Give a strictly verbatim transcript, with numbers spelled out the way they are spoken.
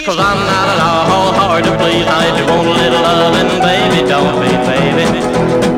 'cause I'm not at all hard to please. I just want a little loving, baby, don't be, baby.